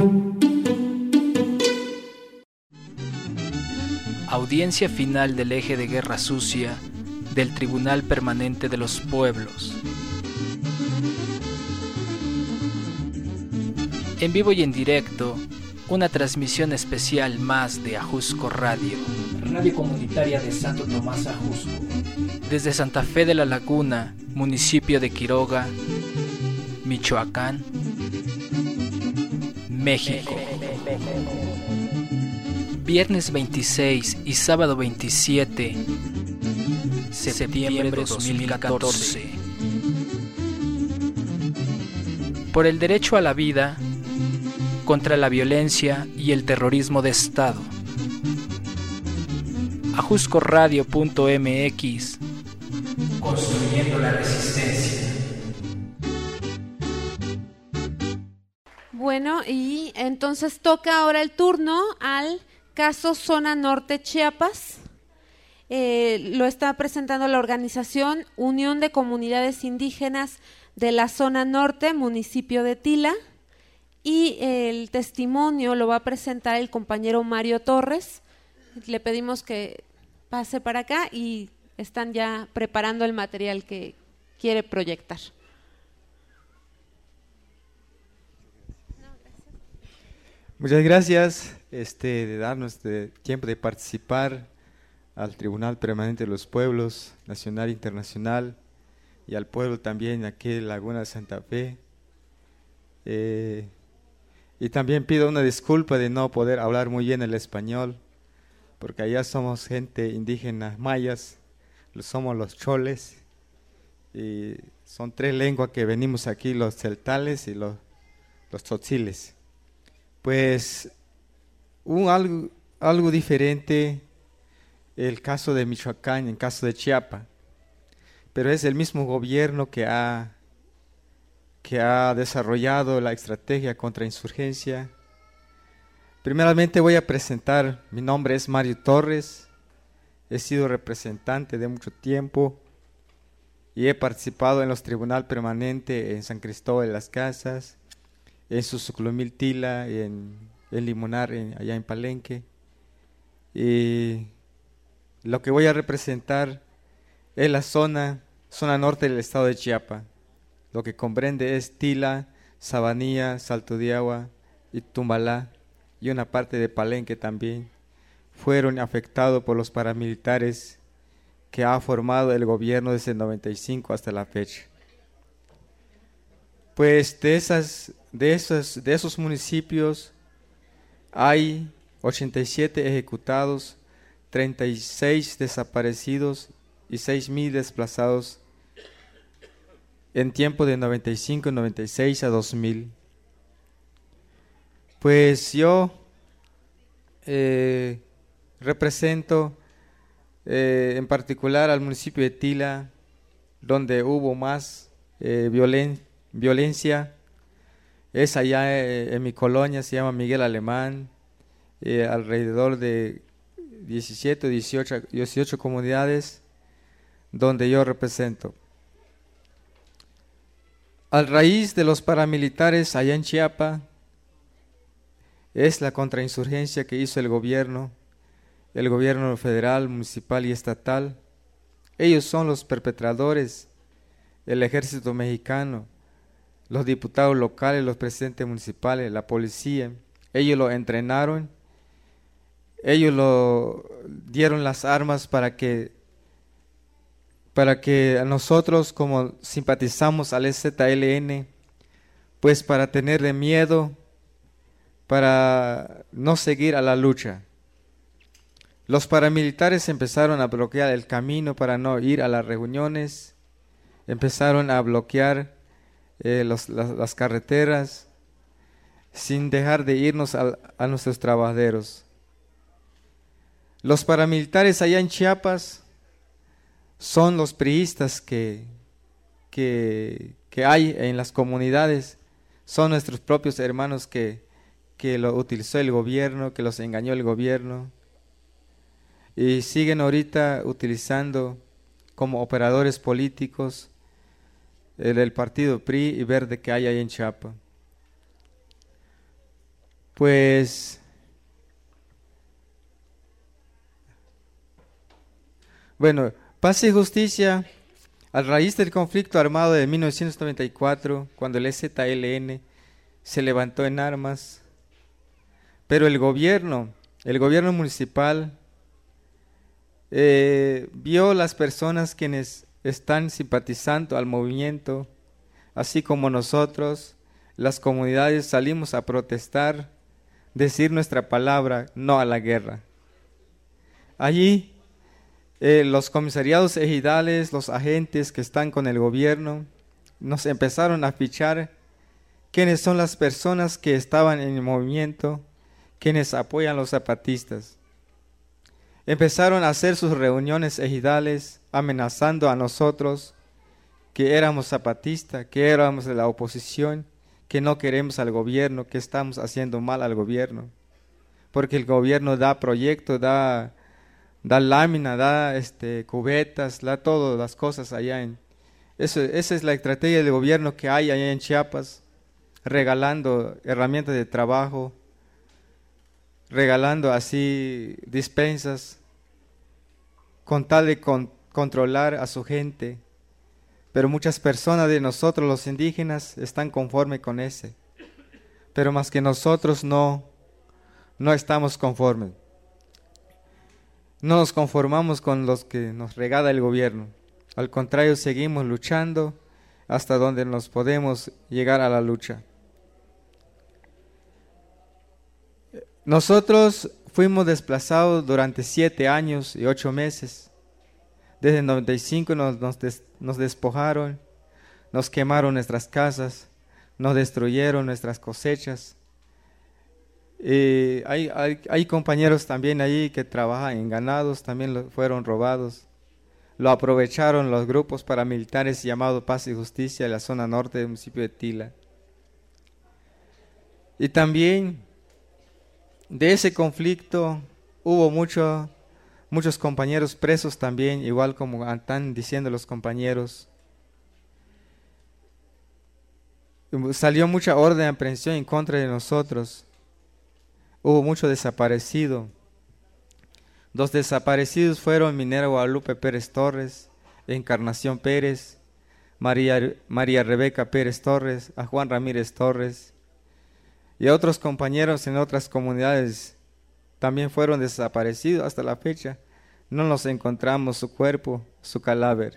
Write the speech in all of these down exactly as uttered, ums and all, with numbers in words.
Audiencia final del eje de guerra sucia del Tribunal Permanente de los Pueblos. En vivo y en directo, una transmisión especial más de Ajusco Radio, radio comunitaria de Santo Tomás Ajusco. Desde Santa Fe de la Laguna, municipio de Quiroga, Michoacán, México. Viernes veintiséis y sábado veintisiete septiembre de dos mil catorce. Por el derecho a la vida, contra la violencia y el terrorismo de Estado. Ajusco Radio punto m x, construyendo la resistencia. Bueno, y entonces toca ahora el turno al caso Zona Norte Chiapas. Eh, lo está presentando la organización Unión de Comunidades Indígenas de la Zona Norte, municipio de Tila, y el testimonio lo va a presentar el compañero Mario Torres. Le pedimos que pase para acá y están ya preparando el material que quiere proyectar. Muchas gracias este, de darnos este tiempo de participar al Tribunal Permanente de los Pueblos, nacional e internacional, y al pueblo también aquí de Laguna de Santa Fe. Eh, y también pido una disculpa de no poder hablar muy bien el español, porque allá somos gente indígena mayas, somos los choles, y son tres lenguas que venimos aquí, los celtales y los, los tzotziles. Pues un algo, algo diferente el caso de Michoacán, el caso de Chiapas, pero es el mismo gobierno que ha, que ha desarrollado la estrategia contra insurgencia. Primeramente voy a presentar, mi nombre es Mario Torres, he sido representante de mucho tiempo y he participado en los tribunales permanentes en San Cristóbal de las Casas, en Susuclumil Tila, en, en Limonar, en, allá en Palenque. Y lo que voy a representar es la zona, zona norte del estado de Chiapas. Lo que comprende es Tila, Sabanilla, Salto de Agua y Tumbalá, y una parte de Palenque también. Fueron afectados por los paramilitares que ha formado el gobierno desde el noventa y cinco hasta la fecha. Pues de, esas, de, esos, de esos municipios hay ochenta y siete ejecutados, treinta y seis desaparecidos y seis mil desplazados en tiempo de noventa y cinco, noventa y seis a dos mil. Pues yo eh, represento eh, en particular al municipio de Tila, donde hubo más eh, violencia. Violencia es allá eh, en mi colonia, se llama Miguel Alemán, eh, alrededor de diecisiete, dieciocho, dieciocho comunidades donde yo represento. A raíz de los paramilitares allá en Chiapas, es la contrainsurgencia que hizo el gobierno, el gobierno federal, municipal y estatal. Ellos son los perpetradores, el ejército mexicano, los diputados locales, los presidentes municipales, la policía. Ellos lo entrenaron, ellos lo dieron las armas para que para que nosotros, como simpatizamos al E Z L N, pues para tenerle miedo, para no seguir a la lucha. Los paramilitares empezaron a bloquear el camino para no ir a las reuniones, empezaron a bloquear Eh, los, las, las carreteras, sin dejar de irnos a, a nuestros trabajaderos. Los paramilitares allá en Chiapas son los priistas que, que, que hay en las comunidades, son nuestros propios hermanos que, que lo utilizó el gobierno, que los engañó el gobierno, y siguen ahorita utilizando como operadores políticos el, el partido P R I y Verde que hay ahí en Chiapas. Pues, bueno, Paz y Justicia, a raíz del conflicto armado de mil novecientos noventa y cuatro, cuando el E Z L N se levantó en armas, pero el gobierno, el gobierno municipal, eh, vio las personas quienes están simpatizando al movimiento, así como nosotros, las comunidades salimos a protestar, decir nuestra palabra, no a la guerra. Allí, eh, los comisariados ejidales, los agentes que están con el gobierno, nos empezaron a fichar quiénes son las personas que estaban en el movimiento, quienes apoyan a los zapatistas. Empezaron a hacer sus reuniones ejidales, amenazando a nosotros que éramos zapatistas, que éramos de la oposición, que no queremos al gobierno, que estamos haciendo mal al gobierno, porque el gobierno da proyectos, da, da lámina, da este, cubetas, da todas las cosas allá. En, eso, esa es la estrategia del gobierno que hay allá en Chiapas, regalando herramientas de trabajo, regalando así despensas, con tal de con, controlar a su gente. Pero muchas personas de nosotros, los indígenas, están conformes con ese. Pero más que nosotros no, no estamos conformes. No nos conformamos con los que nos regala el gobierno. Al contrario, seguimos luchando hasta donde nos podemos llegar a la lucha. Nosotros fuimos desplazados durante siete años y ocho meses. Desde el noventa y cinco nos, nos, des, nos despojaron, nos quemaron nuestras casas, nos destruyeron nuestras cosechas. Y hay, hay, hay compañeros también ahí que trabajan en ganados, también lo, fueron robados. Lo aprovecharon los grupos paramilitares llamados Paz y Justicia en la zona norte del municipio de Tila. Y también de ese conflicto hubo mucho, muchos compañeros presos también, igual como están diciendo los compañeros. Salió mucha orden de aprehensión en contra de nosotros. Hubo mucho desaparecido. Los desaparecidos fueron Minera Guadalupe Pérez Torres, Encarnación Pérez, María, María Rebeca Pérez Torres, a Juan Ramírez Torres y a otros compañeros en otras comunidades también fueron desaparecidos hasta la fecha. No nos encontramos su cuerpo, su cadáver.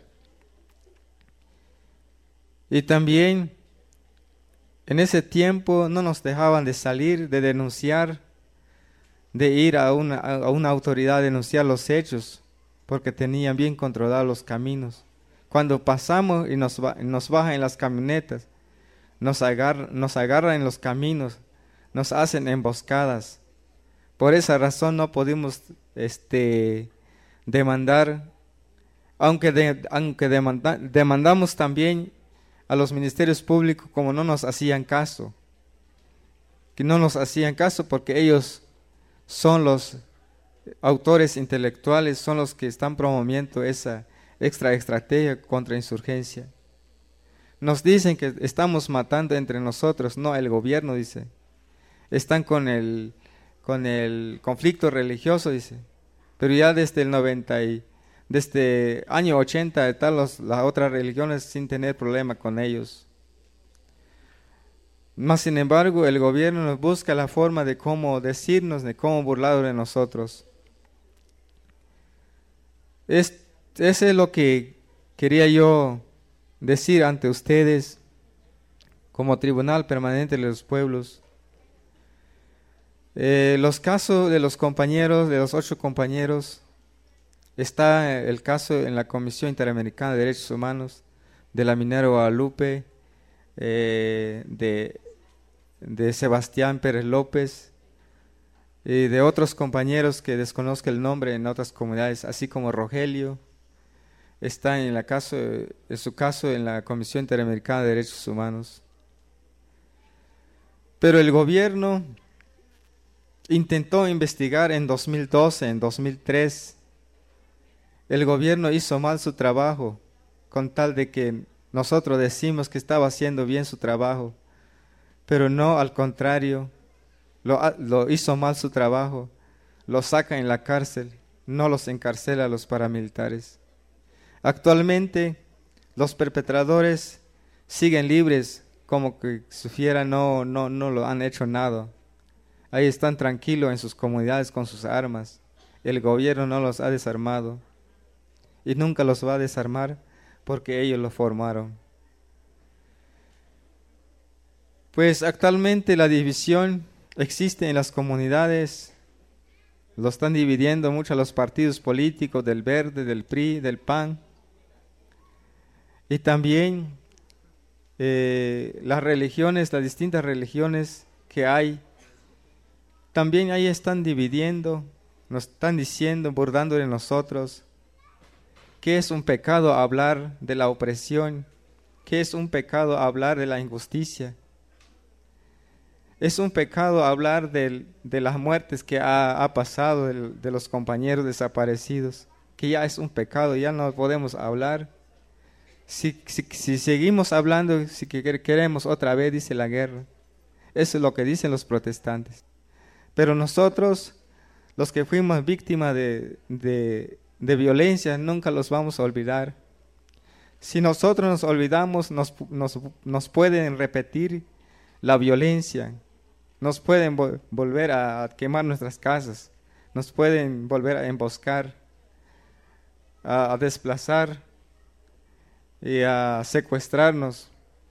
Y también en ese tiempo no nos dejaban de salir, de denunciar, de ir a una, a una autoridad a denunciar los hechos, porque tenían bien controlados los caminos. Cuando pasamos y nos, nos bajan en las camionetas, nos agarran, nos agarran en los caminos, nos hacen emboscadas. Por esa razón no pudimos este, demandar, aunque, de, aunque demanda, demandamos también a los ministerios públicos, como no nos hacían caso, que no nos hacían caso porque ellos son los autores intelectuales, son los que están promoviendo esa extra estrategia contra insurgencia. Nos dicen que estamos matando entre nosotros, no, el gobierno dice. Están con el, con el conflicto religioso, dice. Pero ya desde el noventa y desde año ochenta están los, las otras religiones sin tener problema con ellos. Más sin embargo, el gobierno nos busca la forma de cómo decirnos, de cómo burlar de nosotros. Es, eso es lo que quería yo decir ante ustedes como Tribunal Permanente de los Pueblos. Eh, los casos de los compañeros, de los ocho compañeros, está el caso en la Comisión Interamericana de Derechos Humanos de la Minera Guadalupe, eh, de, de Sebastián Pérez López y de otros compañeros que desconozco el nombre en otras comunidades, así como Rogelio. Está en, la caso, en su caso en la Comisión Interamericana de Derechos Humanos. Pero el gobierno intentó investigar en dos mil doce, en dos mil tres. El gobierno hizo mal su trabajo, con tal de que nosotros decimos que estaba haciendo bien su trabajo, pero no, al contrario, lo, lo hizo mal su trabajo, los saca en la cárcel, no los encarcela a los paramilitares. Actualmente los perpetradores siguen libres, como que si fuera no, no, no lo han hecho nada. Ahí están tranquilos en sus comunidades con sus armas. El gobierno no los ha desarmado y nunca los va a desarmar porque ellos lo formaron. Pues actualmente la división existe en las comunidades, lo están dividiendo mucho a los partidos políticos del Verde, del P R I, del P A N. Y también eh, las religiones, las distintas religiones que hay, también ahí están dividiendo, nos están diciendo, burlando de nosotros, que es un pecado hablar de la opresión, que es un pecado hablar de la injusticia. Es un pecado hablar de, de las muertes que ha, ha pasado, de, de los compañeros desaparecidos, que ya es un pecado, ya no podemos hablar. Si, si, si seguimos hablando, si queremos otra vez, dice la guerra. Eso es lo que dicen los protestantes. Pero nosotros, los que fuimos víctimas de, de, de violencia, nunca los vamos a olvidar. Si nosotros nos olvidamos, nos, nos, nos pueden repetir la violencia, nos pueden vo- volver a quemar nuestras casas, nos pueden volver a emboscar, a, a desplazar y a secuestrarnos.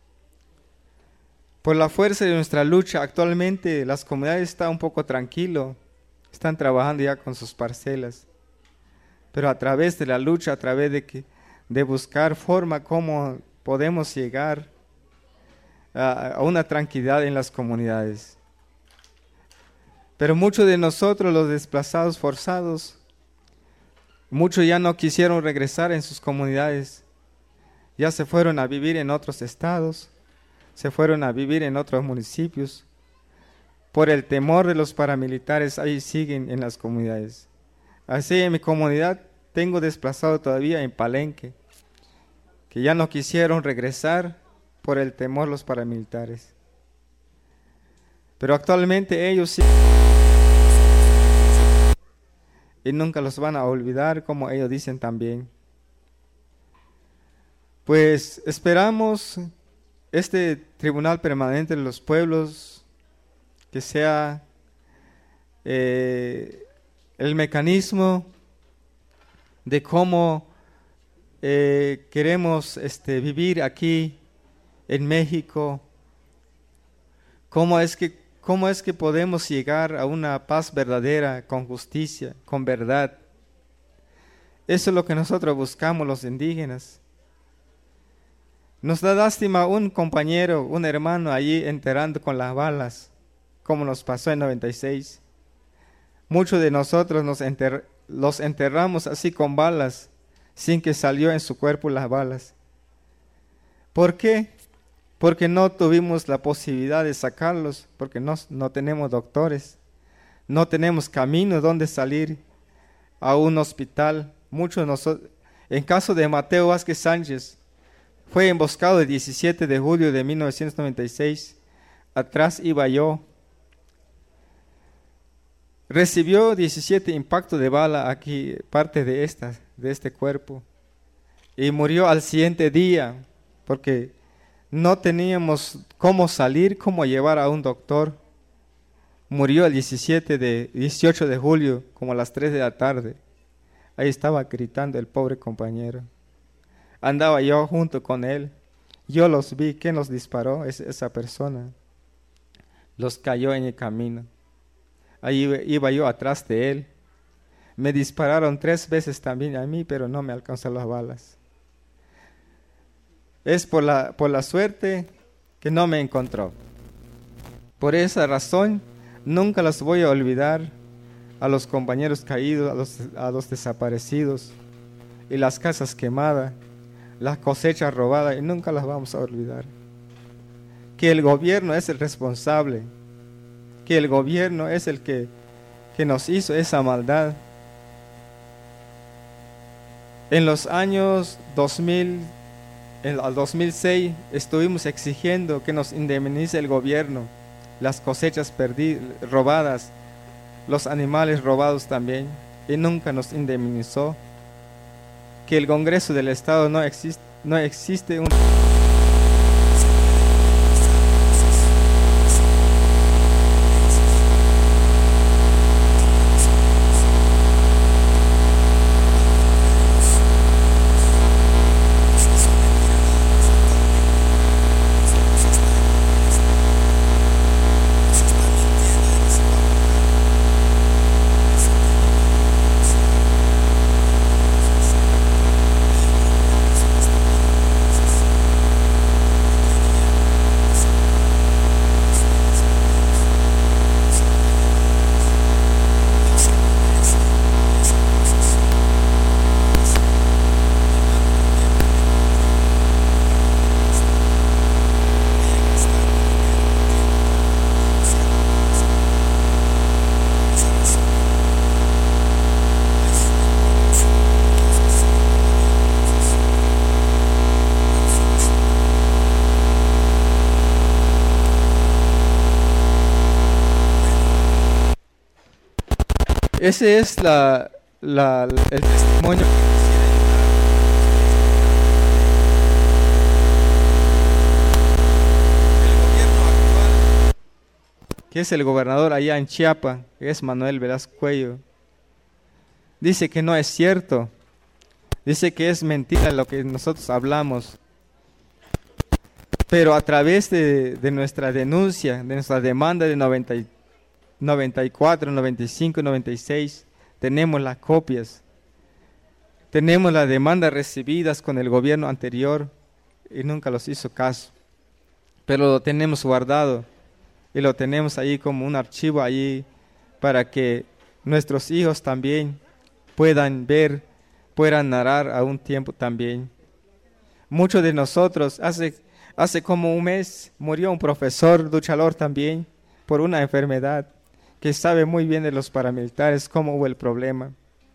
Por la fuerza de nuestra lucha, actualmente las comunidades están un poco tranquilos, están trabajando ya con sus parcelas, pero a través de la lucha, a través de, que, de buscar forma cómo podemos llegar a, a una tranquilidad en las comunidades. Pero muchos de nosotros, los desplazados forzados, muchos ya no quisieron regresar en sus comunidades, ya se fueron a vivir en otros estados, se fueron a vivir en otros municipios. Por el temor de los paramilitares, ahí siguen en las comunidades. Así en mi comunidad tengo desplazado todavía en Palenque, que ya no quisieron regresar por el temor de los paramilitares. Pero actualmente ellos sí, y nunca los van a olvidar, como ellos dicen también. Pues esperamos este Tribunal Permanente de los Pueblos que sea eh, el mecanismo de cómo eh, queremos este, vivir aquí en México, cómo es que, cómo es que podemos llegar a una paz verdadera, con justicia, con verdad. Eso es lo que nosotros buscamos los indígenas. Nos da lástima un compañero, un hermano allí enterrando con las balas, como nos pasó en noventa y seis. Muchos de nosotros nos enter- los enterramos así con balas, sin que salió en su cuerpo las balas. ¿Por qué? Porque no tuvimos la posibilidad de sacarlos, porque no, no tenemos doctores, no tenemos camino donde salir a un hospital. Muchos de nosotros, en caso de Mateo Vázquez Sánchez, fue emboscado el diecisiete de julio de mil novecientos noventa y seis. Atrás iba yo. Recibió diecisiete impactos de bala aquí, parte de, esta, de este cuerpo. Y murió al siguiente día, porque no teníamos cómo salir, cómo llevar a un doctor. Murió el diecisiete de, dieciocho de julio, como a las tres de la tarde. Ahí estaba gritando el pobre compañero. Andaba yo junto con él. Yo los vi. ¿Quién los disparó? Es esa persona. Los cayó en el camino. Ahí iba yo atrás de él. Me dispararon tres veces también a mí, pero no me alcanzaron las balas. Es por la, por la suerte que no me encontró. Por esa razón, nunca los voy a olvidar a los compañeros caídos, a los, a los desaparecidos y las casas quemadas, las cosechas robadas, y nunca las vamos a olvidar. Que el gobierno es el responsable, que el gobierno es el que, que nos hizo esa maldad. En los años dos mil, en el dos mil seis estuvimos exigiendo que nos indemnice el gobierno las cosechas perdidas, robadas, los animales robados también, y nunca nos indemnizó. Que el Congreso del Estado no existe, no existe un... Ese es la, la, el testimonio que es el gobernador allá en Chiapas, que es Manuel Velasco Cuello. Dice que no es cierto, dice que es mentira lo que nosotros hablamos, pero a través de, de nuestra denuncia, de nuestra demanda de noventa noventa y cuatro, noventa y cinco, noventa y seis, tenemos las copias, tenemos las demandas recibidas con el gobierno anterior y nunca los hizo caso, pero lo tenemos guardado y lo tenemos ahí como un archivo allí para que nuestros hijos también puedan ver, puedan narrar a un tiempo también. Muchos de nosotros, hace, hace como un mes murió un profesor luchador también por una enfermedad, que sabe muy bien de los paramilitares cómo hubo el problema.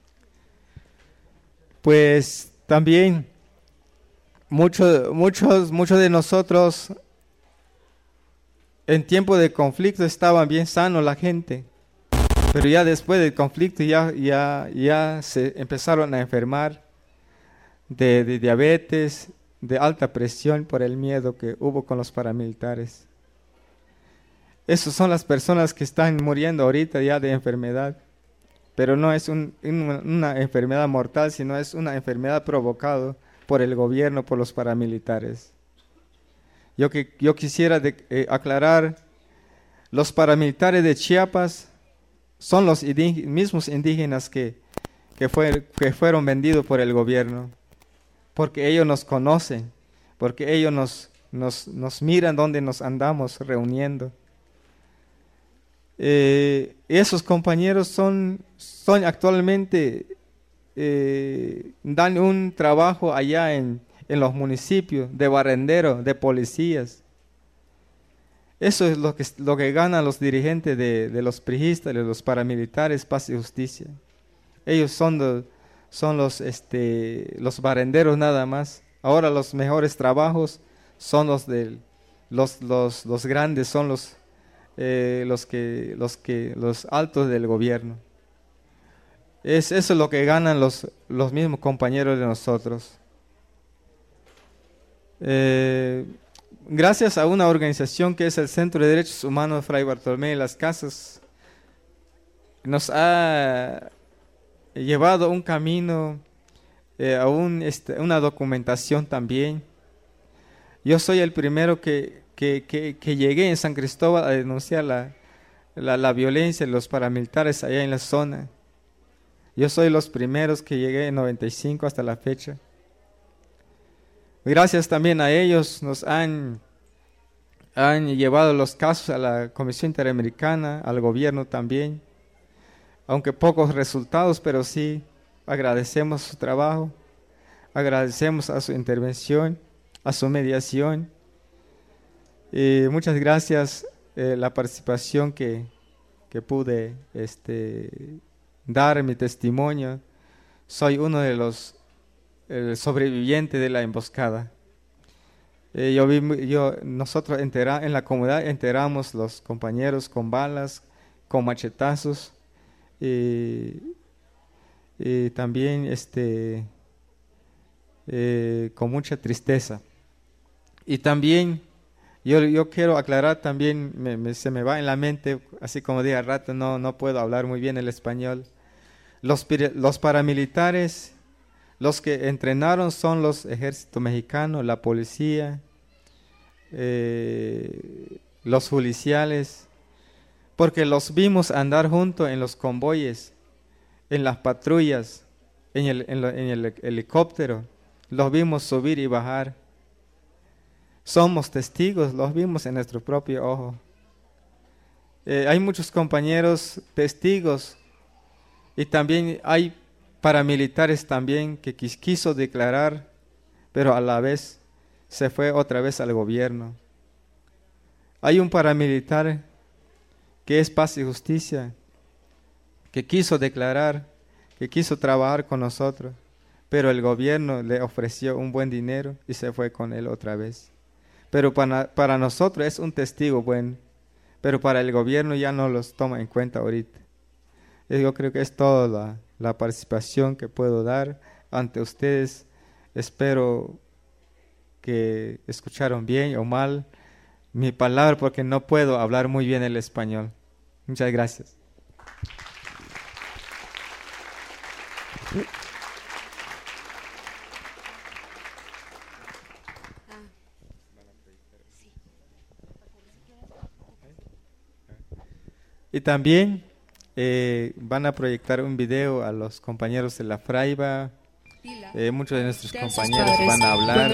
Pues también muchos, muchos, muchos de nosotros en tiempo de conflicto estaban bien sanos la gente, pero ya después del conflicto ya, ya, ya se empezaron a enfermar de, de diabetes, de alta presión por el miedo que hubo con los paramilitares. Esas son las personas que están muriendo ahorita ya de enfermedad, pero no es un, una enfermedad mortal, sino es una enfermedad provocada por el gobierno, por los paramilitares. Yo, que, yo quisiera de, eh, aclarar, los paramilitares de Chiapas son los indígenas, mismos indígenas que, que, fue, que fueron vendidos por el gobierno, porque ellos nos conocen, porque ellos nos, nos, nos miran donde nos andamos reuniendo. Eh, esos compañeros son, son actualmente, eh, dan un trabajo allá en, en los municipios, de barrendero, de policías. Eso es lo que, lo que ganan los dirigentes de, de los priistas, de los paramilitares, paz y justicia. Ellos son, de, son los, este, los barrenderos nada más. Ahora los mejores trabajos son los, de, los, los, los grandes, son los... Eh, los que los que los altos del gobierno. Es eso es lo que ganan los los mismos compañeros de nosotros. Eh, gracias a una organización que es el Centro de Derechos Humanos Fray Bartolomé de las Casas, nos ha llevado un camino, eh, a un, este, una documentación también. Yo soy el primero que Que, que, que llegué en San Cristóbal a denunciar la, la, la violencia de los paramilitares allá en la zona. Yo soy los primeros que llegué en noventa y cinco hasta la fecha. Gracias también a ellos nos han, han llevado los casos a la Comisión Interamericana, al gobierno también. Aunque pocos resultados, pero sí agradecemos su trabajo, agradecemos a su intervención, a su mediación. Y muchas gracias eh, la participación que, que pude este, dar mi testimonio. Soy uno de los eh, sobrevivientes de la emboscada. Eh, yo vi, yo, nosotros entera, en la comunidad enteramos los compañeros con balas, con machetazos, y, y también este, eh, con mucha tristeza. Y también yo, yo quiero aclarar también, me, me, se me va en la mente, así como dije al rato, no, no puedo hablar muy bien el español. Los, los paramilitares, los que entrenaron son los ejércitos mexicanos, la policía, eh, los judiciales, porque los vimos andar juntos en los convoyes, en las patrullas, en el, en, lo, en el helicóptero, los vimos subir y bajar. Somos testigos, los vimos en nuestro propio ojo. Eh, hay muchos compañeros testigos y también hay paramilitares también que quis, quiso declarar, pero a la vez se fue otra vez al gobierno. Hay un paramilitar que es Paz y Justicia, que quiso declarar, que quiso trabajar con nosotros, pero el gobierno le ofreció un buen dinero y se fue con él otra vez. Pero para, para nosotros es un testigo bueno, pero para el gobierno ya no los toma en cuenta ahorita. Yo creo que es toda la, la participación que puedo dar ante ustedes. Espero que escucharon bien o mal mi palabra, porque no puedo hablar muy bien el español. Muchas gracias. Y también eh, van a proyectar un video a los compañeros de la Fraiba. Eh, muchos de nuestros compañeros van a hablar.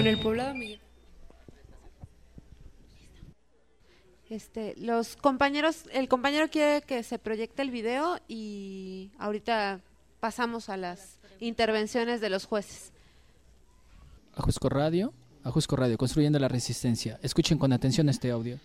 Este, los compañeros, el compañero quiere que se proyecte el video y ahorita pasamos a las intervenciones de los jueces. Ajusco Radio, Ajusco Radio, construyendo la resistencia. Escuchen con atención este audio.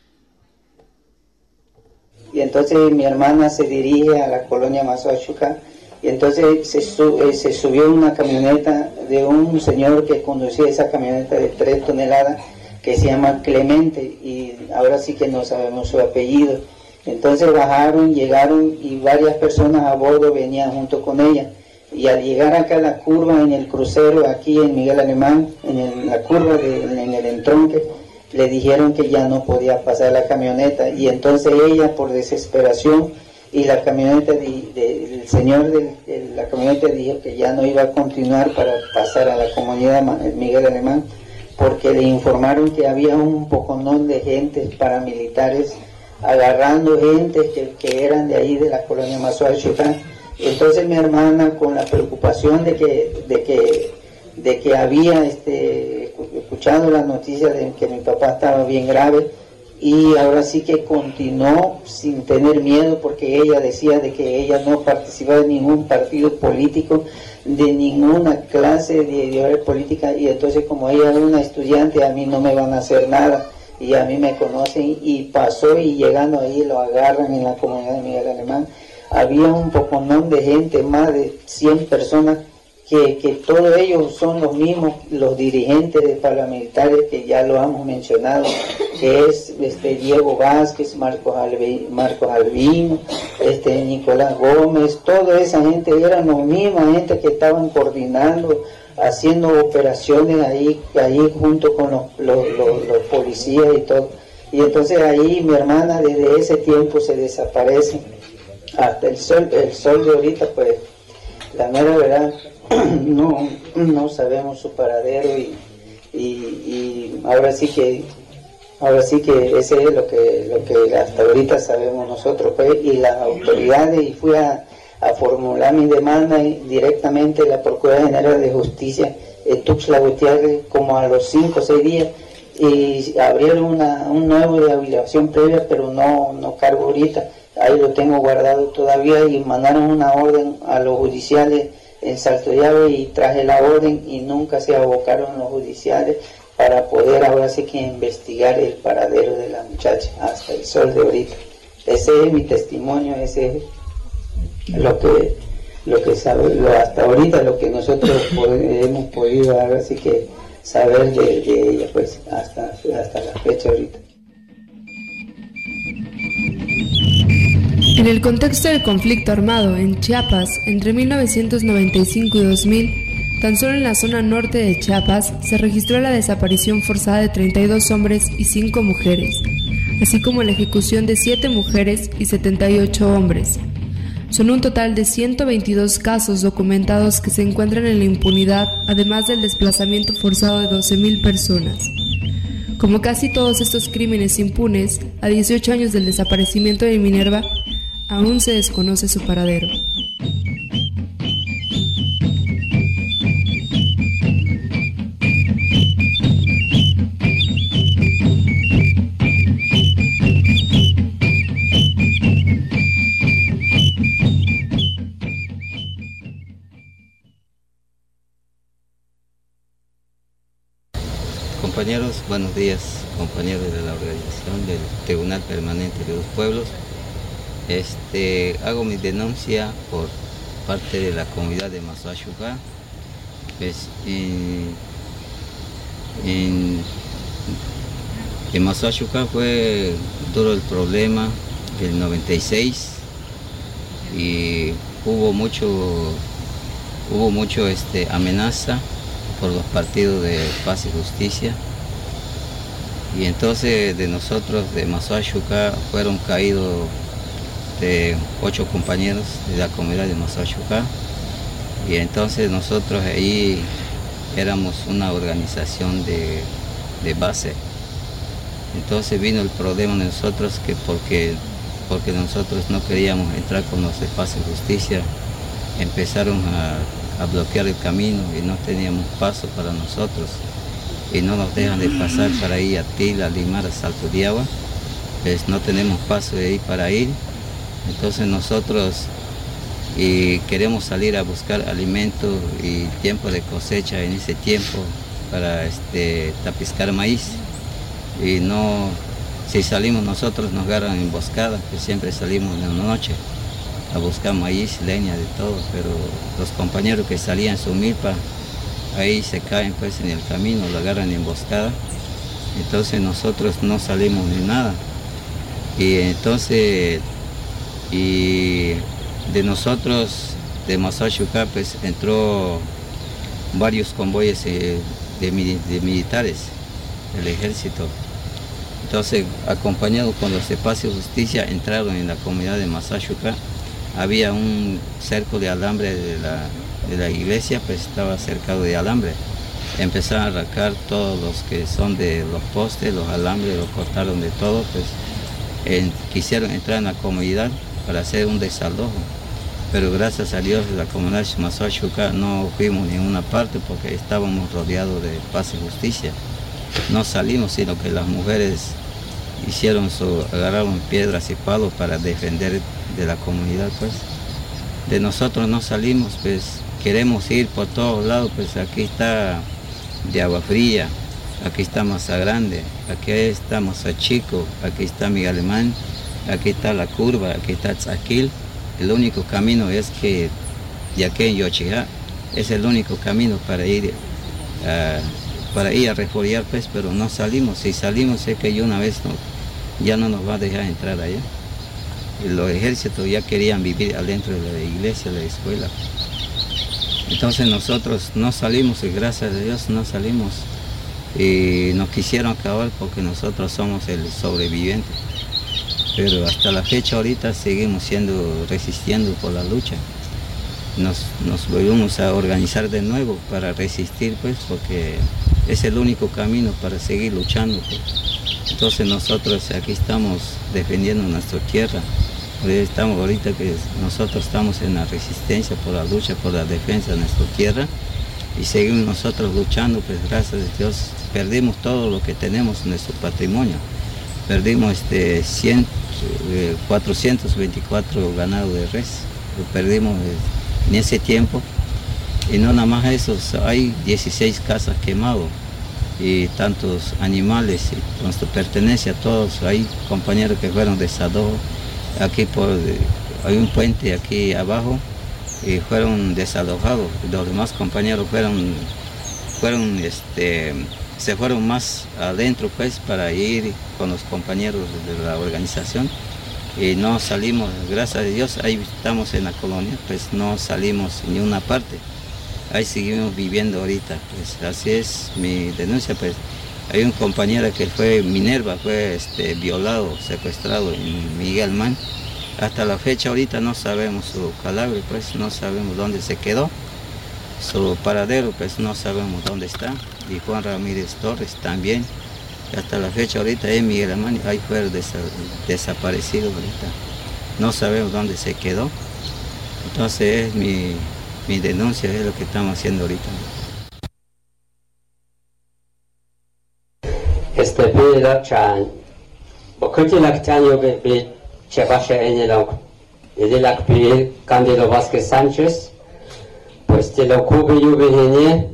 Y entonces mi hermana se dirige a la colonia Mazoachuca y entonces se, su, eh, se subió una camioneta de un señor que conducía esa camioneta de tres toneladas que se llama Clemente, y ahora sí que no sabemos su apellido. Entonces bajaron, llegaron y varias personas a bordo venían junto con ella, y al llegar acá a la curva en el crucero aquí en Miguel Alemán, en el, la curva de, en el entronque, le dijeron que ya no podía pasar la camioneta, y entonces ella por desesperación, y la camioneta de, de, el señor de, de la camioneta dijo que ya no iba a continuar para pasar a la comunidad Miguel Alemán, porque le informaron que había un poconón de gente paramilitares agarrando gente que, que eran de ahí de la colonia Mazoachuca. Entonces mi hermana, con la preocupación de que de que de que había este escuchado la noticia de que mi papá estaba bien grave, y ahora sí que continuó sin tener miedo, porque ella decía de que ella no participaba en ningún partido político, de ninguna clase de ideología política, y entonces como ella era una estudiante, a mí no me van a hacer nada, y a mí me conocen, y pasó, y llegando ahí lo agarran en la comunidad de Miguel Alemán. Había un poconón de gente, más de cien personas, que, que todos ellos son los mismos, los dirigentes de paramilitares que ya lo hemos mencionado, que es este Diego Vázquez, Marcos Alvino, Marcos Alvino, este Nicolás Gómez, toda esa gente eran los mismos gente que estaban coordinando, haciendo operaciones ahí, ahí junto con los, los, los, los policías y todo. Y entonces ahí mi hermana desde ese tiempo se desaparece hasta el sol, el sol de ahorita, pues la mera verdad no, no sabemos su paradero, y, y, y ahora sí que ahora sí que ese es lo que lo que hasta ahorita sabemos nosotros, pues, y las autoridades, y fui a, a formular mi demanda directamente a la Procuraduría General de Justicia en Tuxtla Gutiérrez como a los cinco o seis días, y abrieron una, un nuevo de habilitación previa, pero no, no cargo ahorita, ahí lo tengo guardado todavía, y mandaron una orden a los judiciales en Salto Llave, y traje la orden y nunca se abocaron los judiciales para poder ahora sí que investigar el paradero de la muchacha hasta el sol de ahorita. Ese es mi testimonio, ese es lo que lo que sabe, lo, hasta ahorita lo que nosotros hemos podido ahora sí que saber de, de ella, pues, hasta, hasta la fecha ahorita. En el contexto del conflicto armado en Chiapas entre mil novecientos noventa y cinco y dos mil, tan solo en la zona norte de Chiapas se registró la desaparición forzada de treinta y dos hombres y cinco mujeres, así como la ejecución de siete mujeres y setenta y ocho hombres. Son un total de ciento veintidós casos documentados que se encuentran en la impunidad, además del desplazamiento forzado de doce mil personas. Como casi todos estos crímenes impunes, a dieciocho años del desaparecimiento de Minerva, aún se desconoce su paradero. Compañeros, buenos días, compañeros de la organización del Tribunal Permanente de los Pueblos. Este, hago mi denuncia por parte de la comunidad de Mazoachuca. Pues, en, en, en Mazoachuca fue duro el problema del noventa y seis y hubo mucho, hubo mucho este, amenaza por los partidos de Paz y Justicia, y entonces de nosotros de Mazoachuca fueron caídos de ocho compañeros de la comunidad de Mazoachuca, y entonces nosotros ahí éramos una organización de, de base. Entonces vino el problema de nosotros que porque, porque nosotros no queríamos entrar con los de Paz y Justicia, empezaron a a bloquear el camino y no teníamos paso para nosotros y no nos dejan de pasar para ir a Tila, a Limar, a Salto de Agua, pues no tenemos paso de ahí para ir. Entonces nosotros y queremos salir a buscar alimentos y tiempo de cosecha en ese tiempo para este, tapiscar maíz, y no, si salimos nosotros nos agarran emboscadas, que siempre salimos en la noche a buscar maíz, leña, de todo, pero los compañeros que salían su milpa, ahí se caen pues en el camino, lo agarran emboscada, entonces nosotros no salimos ni nada. Y entonces, y de nosotros, de Mazoachuca, pues entró varios convoyes de, de, de militares, del ejército. Entonces, acompañados con los de Paz y Justicia, entraron en la comunidad de Mazoachuca. Había un cerco de alambre de la, de la iglesia, pues estaba cercado de alambre. Empezaron a arrancar todos los que son de los postes, los alambres, los cortaron de todo, pues en, quisieron entrar en la comunidad para hacer un desalojo. Pero gracias a Dios, la comunidad de Mazoachuca no fuimos en ninguna parte porque estábamos rodeados de Paz y Justicia. No salimos, sino que las mujeres hicieron su, agarraron piedras y palos para defender de la comunidad, pues. De nosotros no salimos, pues queremos ir por todos lados, pues aquí está de Agua Fría, aquí está Masa Grande, aquí está Masa Chico, aquí está Miguel Alemán, aquí está La Curva, aquí está Tzaquil. El único camino es que de aquí en Yochijá es el único camino para ir uh, para ir a refugiar, pues, pero no salimos. Si salimos es que yo una vez no, ya no nos va a dejar entrar allá. Los ejércitos ya querían vivir adentro de la iglesia, de la escuela. Entonces nosotros no salimos y gracias a Dios no salimos. Y nos quisieron acabar porque nosotros somos el sobreviviente. Pero hasta la fecha ahorita seguimos siendo, resistiendo por la lucha. Nos, nos volvemos a organizar de nuevo para resistir, pues, porque es el único camino para seguir luchando, pues. Entonces nosotros aquí estamos defendiendo nuestra tierra. Estamos ahorita que nosotros estamos en la resistencia por la lucha, por la defensa de nuestra tierra, y seguimos nosotros luchando, pues gracias a Dios perdimos todo lo que tenemos en nuestro patrimonio. Perdimos este cien, eh, cuatrocientos veinticuatro ganados de res, lo perdimos en ese tiempo, y no nada más eso, hay dieciséis casas quemadas y tantos animales, y nuestra pertenece a todos. Hay compañeros que fueron desalojados, aquí por, hay un puente aquí abajo y fueron desalojados, los demás compañeros fueron fueron, este, se fueron más adentro pues para ir con los compañeros de la organización y no salimos, gracias a Dios, ahí estamos en la colonia, pues no salimos ni una parte, ahí seguimos viviendo ahorita, pues así es mi denuncia, pues hay un compañero que fue Minerva, fue este, violado, secuestrado en Miguel Man, hasta la fecha ahorita no sabemos su cadáver, pues no sabemos dónde se quedó, su paradero pues no sabemos dónde está, y Juan Ramírez Torres también. Hasta la fecha ahorita es Miguel Armani, ahí fue desa desaparecido ahorita. No sabemos dónde se quedó. Entonces es mi, mi denuncia, es lo que estamos haciendo ahorita. Este pila chan. Bokoti laktan yo be be chebasha enelok. Ede lakpi Cándido Vázquez Sánchez. Pues te lo cubre yo be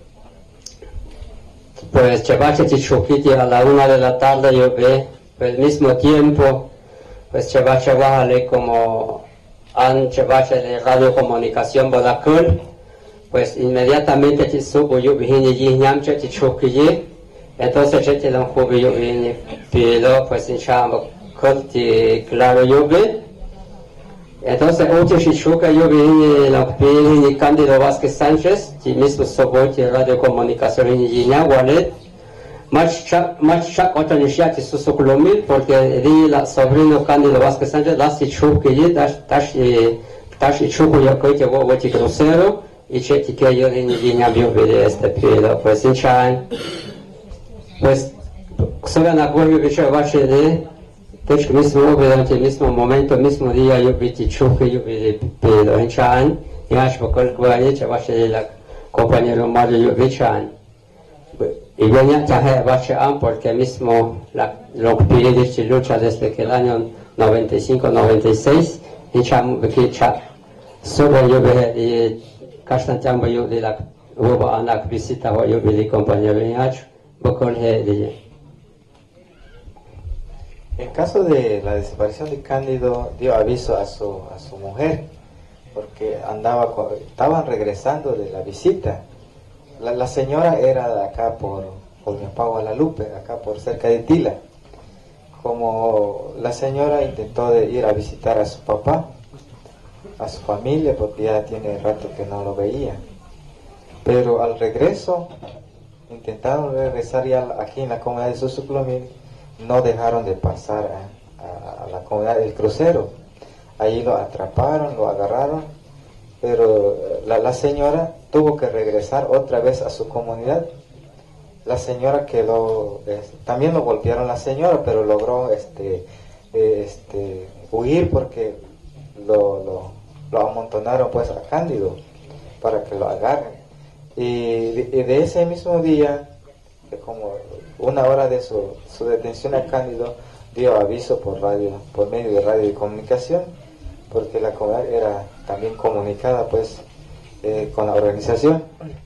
pues Chevache Tichukiti a la una de la tarde yo ve, pues al mismo tiempo, pues Chevache bájale como an Chevache de radiocomunicación Bodacul, pues inmediatamente te subo yo vine y ñamche Tichukiti, entonces yo te lo jugo yo vine, pero pues en chamo corti claro yo ve, entonces otro Tichuca yo vine la pili Cándido Vázquez Sánchez, que mismo sobote radiocomunicación y ñagualet, más chak más chak otra nishati susuklomil porque di la sobrino Cándido Vázquez Sánchez la Tichuca y dash dash dash Tichuca yo creo que voy a crucero y che que yo ni ñabio de este pilo pues en chan pues sobre la cual yo che bache de Deci mismo durante el mismo momento, el mismo día, yo vi Tichuca, yo vi Pedro en Chan, y aš vakar guaye, che bache de la compañero Mario, yo vi Chan. Y venía a bache an porque mismo la, lo que pide de lucha desde que el año noventa y cinco noventa y seis, y Chan, que Chan, sobre yo vi, y Castantiamba yo de la, hubo anak visita, yo vi de compañero en H, vakar de En caso de la desaparición de Cándido, dio aviso a su, a su mujer, porque andaba, estaban regresando de la visita. La, la señora era de acá por, por Guadalupe, acá por cerca de Tila. Como la señora intentó de ir a visitar a su papá, a su familia, porque ya tiene rato que no lo veía. Pero al regreso, intentaron regresar ya aquí en la comunidad de Susuclomil, no dejaron de pasar a, a, a la comunidad del crucero. Ahí lo atraparon, lo agarraron, pero la, la señora tuvo que regresar otra vez a su comunidad. La señora quedó, eh, también lo golpearon la señora, pero logró este, eh, este, huir porque lo, lo, lo amontonaron pues a Cándido para que lo agarren. Y de, y de ese mismo día, como una hora de su, su detención a Cándido, dio aviso por radio, por medio de radio y comunicación, porque la comunidad era también comunicada pues eh, con la organización.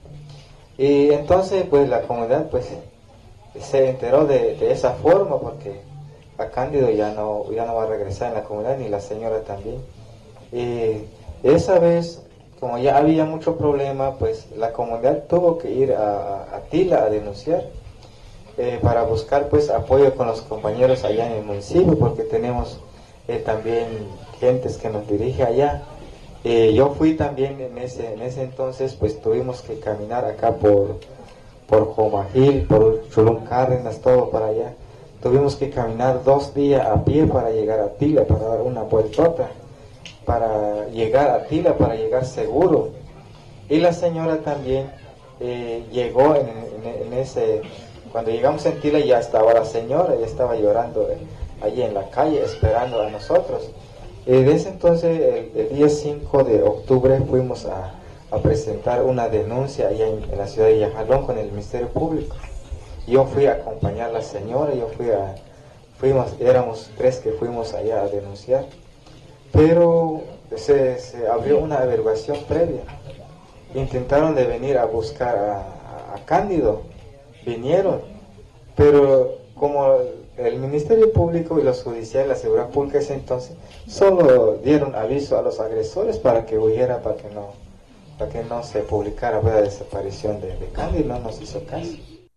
Y entonces pues la comunidad pues se enteró de, de esa forma, porque a Cándido ya no, ya no va a regresar en la comunidad, ni la señora también. Y esa vez, como ya había mucho problema, pues la comunidad tuvo que ir a, a Tila a denunciar eh, para buscar pues apoyo con los compañeros allá en el municipio, porque tenemos eh, también gentes que nos dirige allá. Eh, yo fui también en ese, en ese entonces, pues tuvimos que caminar acá por, por Jomajil, por Chulum Cárdenas, todo para allá. Tuvimos que caminar dos días a pie para llegar a Tila, para dar una vueltota, para llegar a Tila, para llegar seguro. Y la señora también eh, llegó en, en, en ese, cuando llegamos en Tila ya estaba la señora, ya estaba llorando eh, allí en la calle esperando a nosotros. Eh, desde entonces, el, el día cinco de octubre, fuimos a, a presentar una denuncia allá en, en la ciudad de Yajalón con el Ministerio Público. Yo fui a acompañar a la señora, yo fui a, fuimos, éramos tres que fuimos allá a denunciar. Pero se, se abrió una averiguación previa. Intentaron de venir a buscar a, a, a Cándido, vinieron, pero como el Ministerio Público y los judiciales, la seguridad pública ese entonces, solo dieron aviso a los agresores para que huyera, para que no, para que no se publicara la desaparición de, de Candy, no nos hizo caso.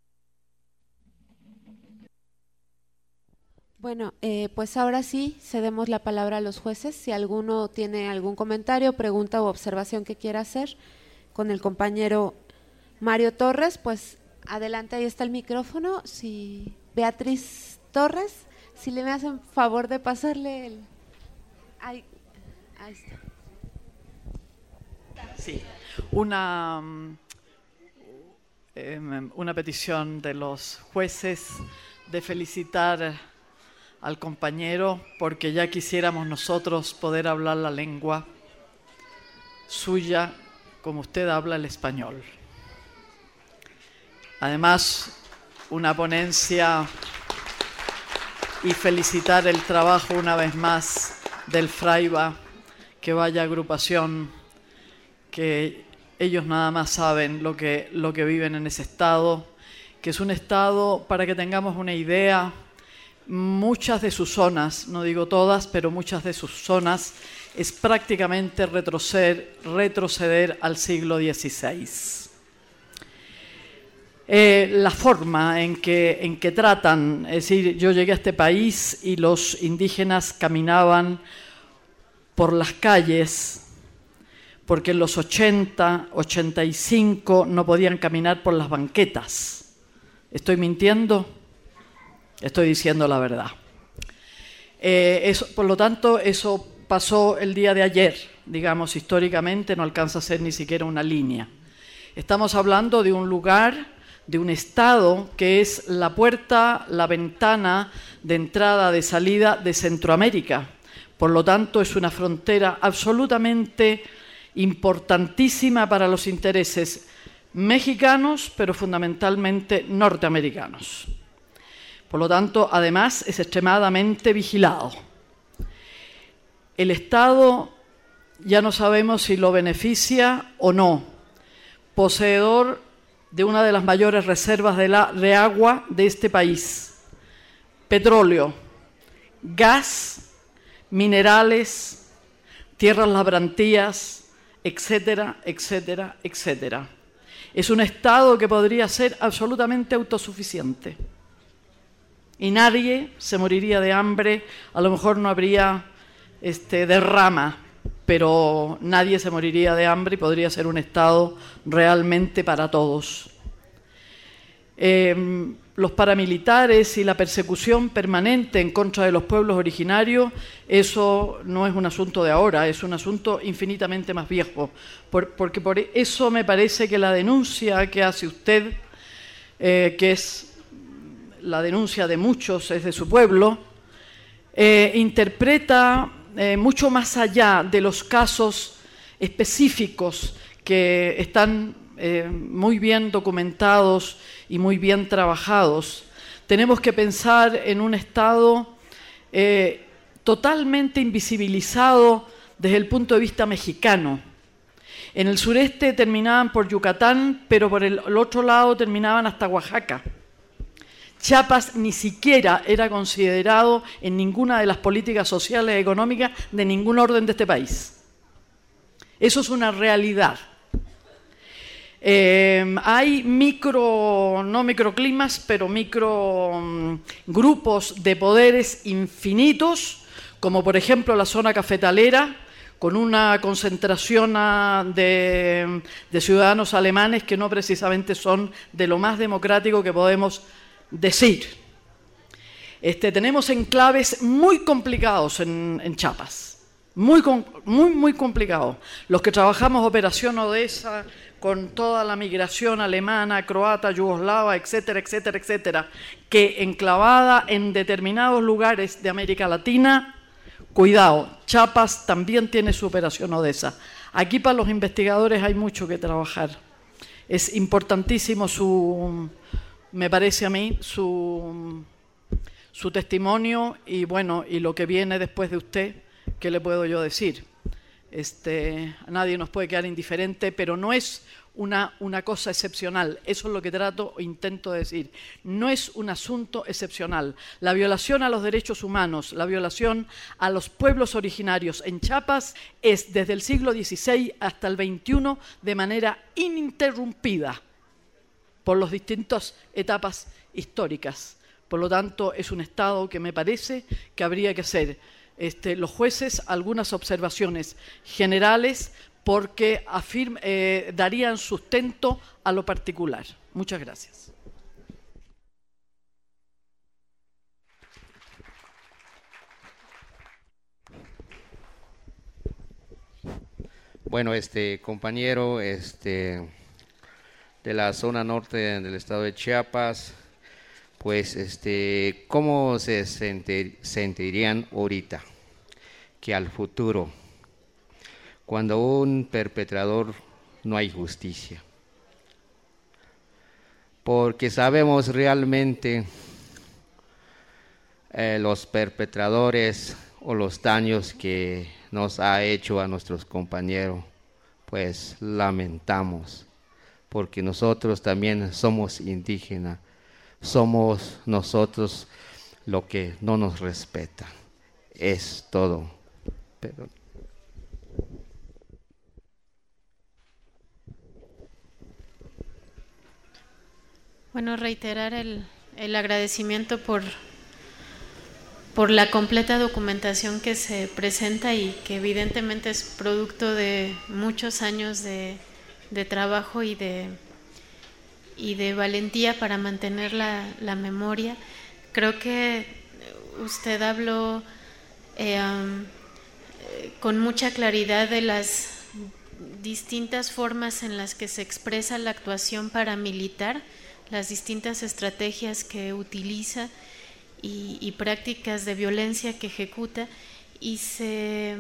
Bueno, eh, pues ahora sí cedemos la palabra a los jueces. Si alguno tiene algún comentario, pregunta u observación que quiera hacer con el compañero Mario Torres, pues adelante, ahí está el micrófono. Si Beatriz Torres, si le me hacen favor de pasarle el... Ahí, ahí está. Sí, una, eh, una petición de los jueces de felicitar al compañero, porque ya quisiéramos nosotros poder hablar la lengua suya como usted habla el español. Además, una ponencia y felicitar el trabajo una vez más del Fraiba, que vaya agrupación, que ellos nada más saben lo que, lo que viven en ese estado, que es un estado, para que tengamos una idea, muchas de sus zonas, no digo todas, pero muchas de sus zonas, es prácticamente retroceder, retroceder al siglo dieciséis. Eh, la forma en que, en que tratan, es decir, yo llegué a este país y los indígenas caminaban por las calles, porque en los ochenta, ochenta y cinco no podían caminar por las banquetas. ¿Estoy mintiendo? Estoy diciendo la verdad. Eh, eso, por lo tanto, eso pasó el día de ayer, digamos, históricamente no alcanza a ser ni siquiera una línea. Estamos hablando de un lugar, de un estado que es la puerta, la ventana de entrada, de salida de Centroamérica. Por lo tanto, es una frontera absolutamente importantísima para los intereses mexicanos, pero fundamentalmente norteamericanos. Por lo tanto, además, es extremadamente vigilado. El Estado ya no sabemos si lo beneficia o no, poseedor de una de las mayores reservas de, la, de agua de este país, petróleo, gas, minerales, tierras labrantías, etcétera, etcétera, etcétera. Es un Estado que podría ser absolutamente autosuficiente. Y nadie se moriría de hambre, a lo mejor no habría este, derrama, pero nadie se moriría de hambre y podría ser un Estado realmente para todos. Eh, los paramilitares y la persecución permanente en contra de los pueblos originarios, eso no es un asunto de ahora, es un asunto infinitamente más viejo, por, porque por eso me parece que la denuncia que hace usted, eh, que es la denuncia de muchos, es de su pueblo, eh, interpreta eh, mucho más allá de los casos específicos que están eh, muy bien documentados y muy bien trabajados. Tenemos que pensar en un Estado eh, totalmente invisibilizado desde el punto de vista mexicano. En el sureste terminaban por Yucatán, pero por el, el otro lado terminaban hasta Oaxaca. Chiapas ni siquiera era considerado en ninguna de las políticas sociales y económicas de ningún orden de este país. Eso es una realidad. Eh, hay micro, no microclimas, pero micro um, grupos de poderes infinitos, como por ejemplo la zona cafetalera, con una concentración de, de ciudadanos alemanes que no precisamente son de lo más democrático que podemos decir. Este, tenemos enclaves muy complicados en, en Chiapas, muy, muy, muy complicados. Los que trabajamos Operación Odesa, con toda la migración alemana, croata, yugoslava, etcétera, etcétera, etcétera, que enclavada en determinados lugares de América Latina, cuidado, Chiapas también tiene su Operación Odesa. Aquí para los investigadores hay mucho que trabajar. Es importantísimo su... me parece a mí, su, su testimonio y bueno, y lo que viene después de usted, ¿qué le puedo yo decir? Este, a nadie nos puede quedar indiferente, pero no es una, una cosa excepcional. Eso es lo que trato o intento decir. No es un asunto excepcional. La violación a los derechos humanos, la violación a los pueblos originarios en Chiapas es desde el siglo dieciséis hasta el veintiuno de manera ininterrumpida por las distintas etapas históricas. Por lo tanto, es un Estado que me parece que habría que hacer este, los jueces algunas observaciones generales porque afirma, eh, darían sustento a lo particular. Muchas gracias. Bueno, este compañero este, de la zona norte del estado de Chiapas, pues, este, ¿cómo se sentir, sentirían ahorita que al futuro, cuando un perpetrador no hay justicia? Porque sabemos realmente eh, los perpetradores o los daños que nos ha hecho a nuestros compañeros, pues lamentamos, porque nosotros también somos indígenas. Somos nosotros lo que no nos respeta. Es todo. Pero... Bueno, reiterar el, el agradecimiento por, por la completa documentación que se presenta y que evidentemente es producto de muchos años de, de trabajo y de... y de valentía para mantener la, la memoria. Creo que usted habló eh, um, con mucha claridad de las distintas formas en las que se expresa la actuación paramilitar, las distintas estrategias que utiliza y, y prácticas de violencia que ejecuta, y se,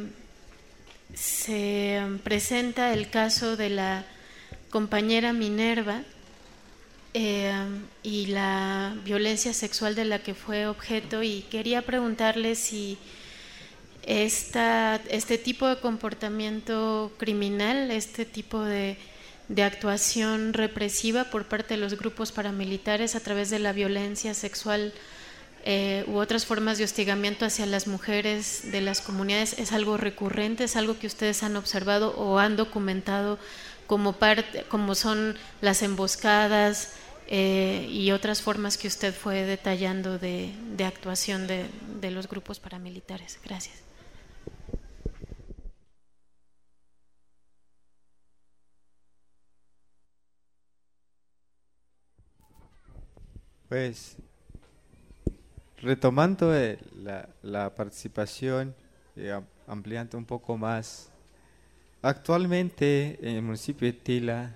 se presenta el caso de la compañera Minerva, Eh, y la violencia sexual de la que fue objeto, y quería preguntarle si esta, este tipo de comportamiento criminal, este tipo de, de actuación represiva por parte de los grupos paramilitares a través de la violencia sexual eh, u otras formas de hostigamiento hacia las mujeres de las comunidades es algo recurrente, es algo que ustedes han observado o han documentado como parte, como son las emboscadas eh, y otras formas que usted fue detallando de, de actuación de, de los grupos paramilitares. Gracias. Pues, retomando eh, la, la participación, eh, ampliando un poco más, actualmente en el municipio de Tila,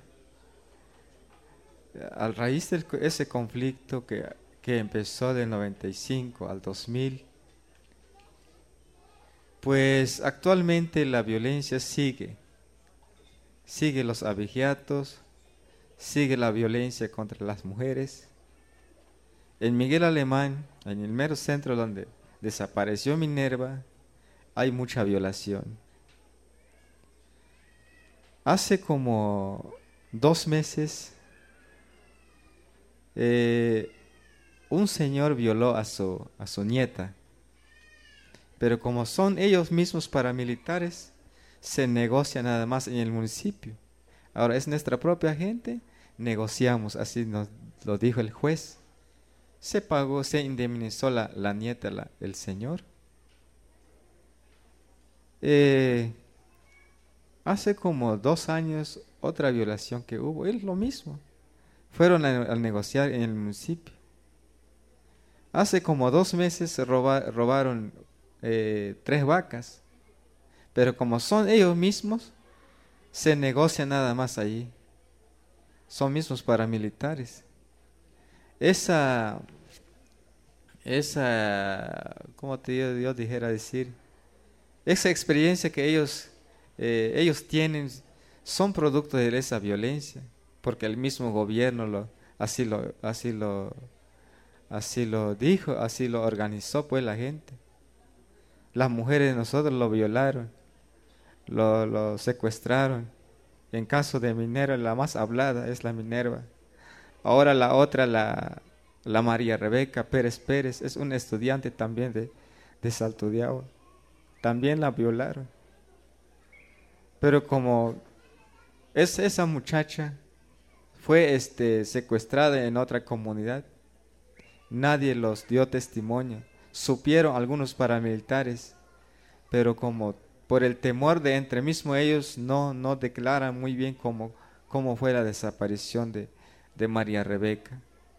a raíz de ese conflicto que, que empezó del noventa y cinco al dos mil, pues actualmente la violencia sigue, sigue los abigeatos, sigue la violencia contra las mujeres. En Miguel Alemán, en el mero centro donde desapareció Minerva, hay mucha violación. Hace como dos meses, eh, un señor violó a su, a su nieta, pero como son ellos mismos paramilitares, se negocia nada más en el municipio. Ahora es nuestra propia gente, negociamos, así nos lo dijo el juez. Se pagó, se indemnizó la, la nieta, la, el señor. Eh, hace como dos años, otra violación que hubo, es lo mismo. Fueron a, a negociar en el municipio. Hace como dos meses se roba, robaron eh, tres vacas, pero como son ellos mismos, se negocia nada más allí. Son mismos paramilitares. Esa, esa, ¿cómo te yo, yo dijera decir? Esa experiencia que ellos, eh, ellos tienen son producto de esa violencia, porque el mismo gobierno lo, así lo, así lo, así lo dijo, así lo organizó pues la gente. Las mujeres de nosotros lo violaron. lo, lo secuestraron. En caso de Minerva, la más hablada es la Minerva. Ahora la otra, la, la María Rebeca Pérez Pérez, es una estudiante también de, de Salto de Agua. También la violaron. Pero como es esa muchacha fue este, secuestrada en otra comunidad, nadie los dio testimonio. Supieron algunos paramilitares, pero como por el temor de entre mismo ellos no, no declaran muy bien cómo, cómo fue la desaparición de, de María Rebeca.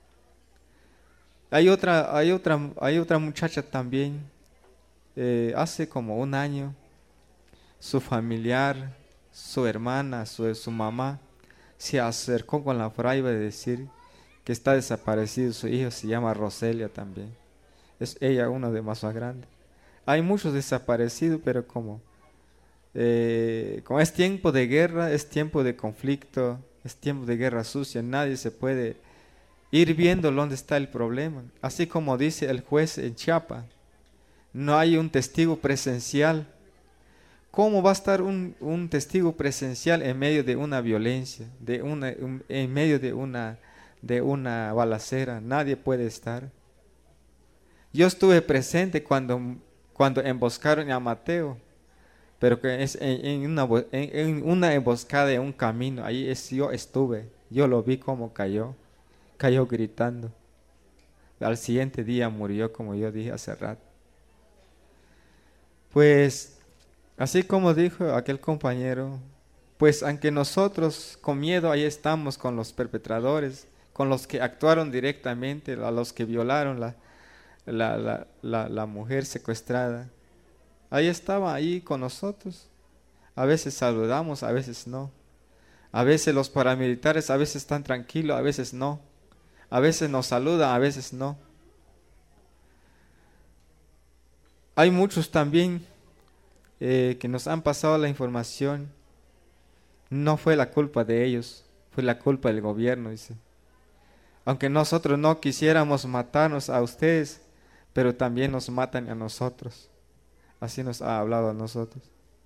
Hay otra, hay otra, hay otra muchacha también, eh, hace como un año, su familiar, su hermana, su, su mamá, se acercó con la fraiba de decir que está desaparecido su hijo, se llama Roselia también. Es ella una de más grande. Hay muchos desaparecidos, pero como, eh, como es tiempo de guerra, es tiempo de conflicto, es tiempo de guerra sucia, nadie se puede ir viendo dónde está el problema. Así como dice el juez en Chiapas, no hay un testigo presencial. ¿Cómo va a estar un, un testigo presencial en medio de una violencia, de una, un, en medio de una, de una balacera? Nadie puede estar. Yo estuve presente cuando, cuando emboscaron a Mateo, pero que es en, en, una, en, en una emboscada en un camino. Ahí es, yo estuve, yo lo vi cómo cayó, cayó gritando. Al siguiente día murió, como yo dije hace rato. Pues, así como dijo aquel compañero, pues aunque nosotros con miedo ahí estamos con los perpetradores, con los que actuaron directamente, a los que violaron la, la, la, la, la mujer secuestrada, ahí estaba ahí con nosotros. A veces saludamos, a veces no. A veces los paramilitares a veces están tranquilos, a veces no. A veces nos saludan, a veces no. Hay muchos también eh, que nos han pasado la información. No fue la culpa de ellos, fue la culpa del gobierno, dice. Aunque nosotros no quisiéramos matarnos a ustedes, pero también nos matan a nosotros. Así nos ha hablado a nosotros.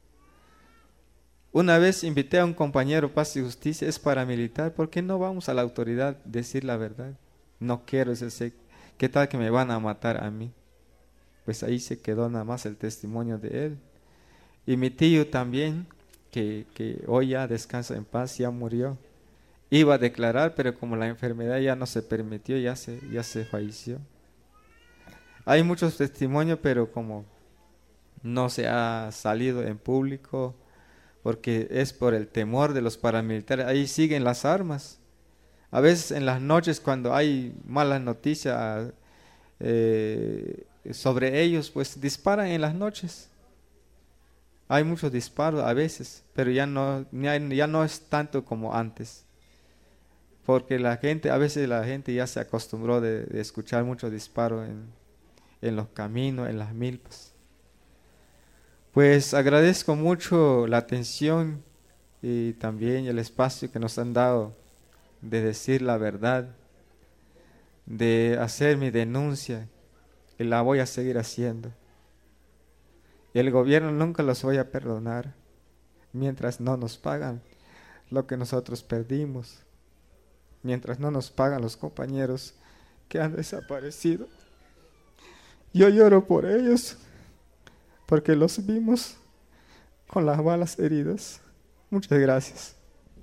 Una vez invité a un compañero Paz y Justicia, es paramilitar, ¿por qué no vamos a la autoridad a decir la verdad? No quiero ese, ¿qué tal que me van a matar a mí? Pues ahí se quedó nada más el testimonio de él. Y mi tío también, que, que hoy ya descansa en paz, ya murió. Iba a declarar, pero como la enfermedad ya no se permitió, ya se, ya se falleció. Hay muchos testimonios, pero como no se ha salido en público, porque es por el temor de los paramilitares, ahí siguen las armas. A veces en las noches cuando hay malas noticias eh, sobre ellos, pues disparan en las noches. Hay muchos disparos a veces, pero ya no, ya no es tanto como antes. Porque la gente, a veces la gente ya se acostumbró de, de escuchar muchos disparos en, en los caminos, en las milpas. Pues agradezco mucho la atención y también el espacio que nos han dado de decir la verdad, de hacer mi denuncia, y la voy a seguir haciendo. El gobierno nunca los voy a perdonar mientras no nos pagan lo que nosotros perdimos, mientras no nos pagan los compañeros que han desaparecido. Yo lloro por ellos, porque los vimos con las balas heridas. Muchas gracias.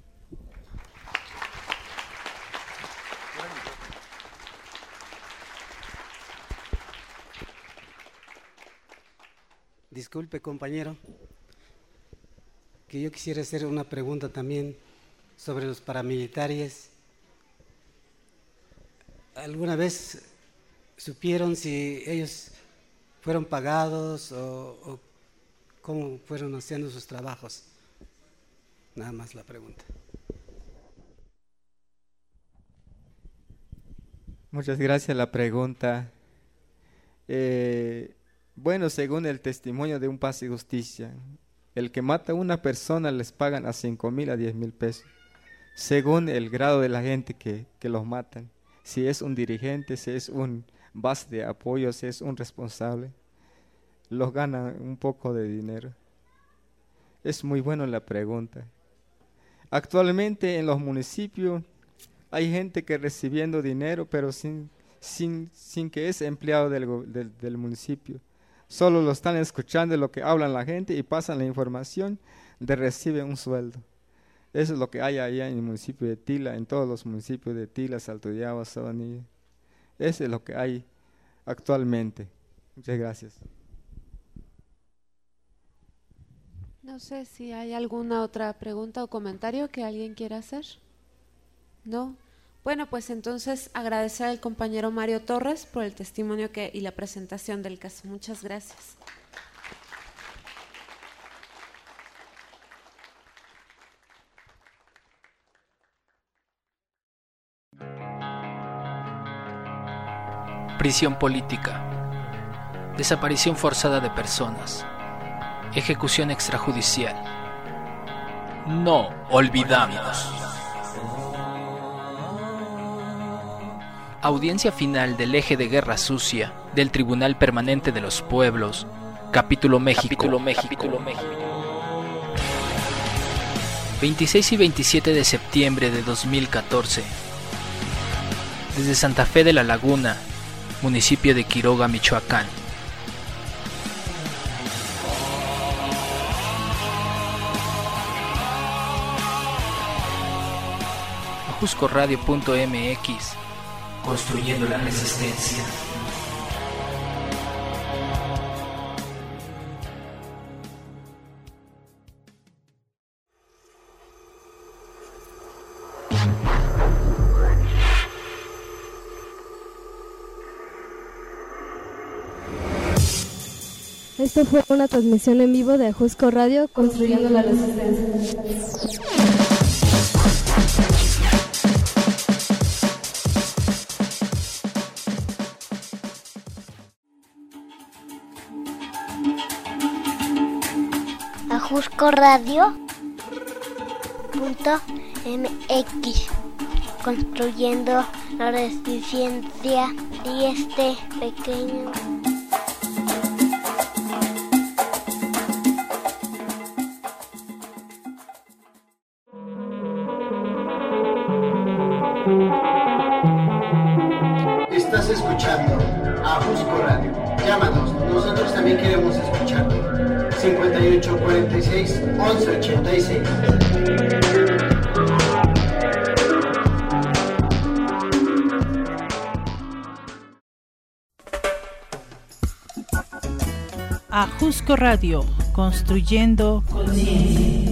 Disculpe, compañero, que yo quisiera hacer una pregunta también sobre los paramilitares. ¿Alguna vez supieron si ellos fueron pagados o, o cómo fueron haciendo sus trabajos? Nada más la pregunta. Muchas gracias la pregunta. Eh, bueno, según el testimonio de un Paz y Justicia, el que mata a una persona les pagan a cinco mil a diez mil pesos, según el grado de la gente que, que los matan. Si es un dirigente, si es un base de apoyo, si es un responsable, los ganan un poco de dinero. Es muy buena la pregunta. Actualmente en los municipios hay gente que recibiendo dinero, pero sin, sin, sin que es empleado del, del, del municipio. Solo lo están escuchando lo que hablan la gente y pasan la información de recibe un sueldo. Eso es lo que hay allá en el municipio de Tila, en todos los municipios de Tila, Salto de Agua, Sabanilla. Eso es lo que hay actualmente. Muchas gracias. No sé si hay alguna otra pregunta o comentario que alguien quiera hacer. ¿No? Bueno, pues entonces agradecer al compañero Mario Torres por el testimonio que, y la presentación del caso. Muchas gracias. Prisión política, desaparición forzada de personas, ejecución extrajudicial. No olvidamos. Audiencia final del eje de guerra sucia del Tribunal Permanente de los Pueblos, Capítulo México. Capítulo México. Capítulo México. veintiséis y veintisiete de septiembre de dos mil catorce. Desde Santa Fe de la Laguna, municipio de Quiroga, Michoacán. Ajusco Radio punto M X, construyendo la resistencia. Esto fue una transmisión en vivo de Ajusco Radio, construyendo la resistencia. Ajusco Radio punto M X, construyendo la resistencia y este pequeño Estás escuchando Ajusco Radio. Llámanos, nosotros también queremos escucharte. cincuenta y ocho cuarenta y seis once ochenta y seis. Ajusco Radio, construyendo conciencia.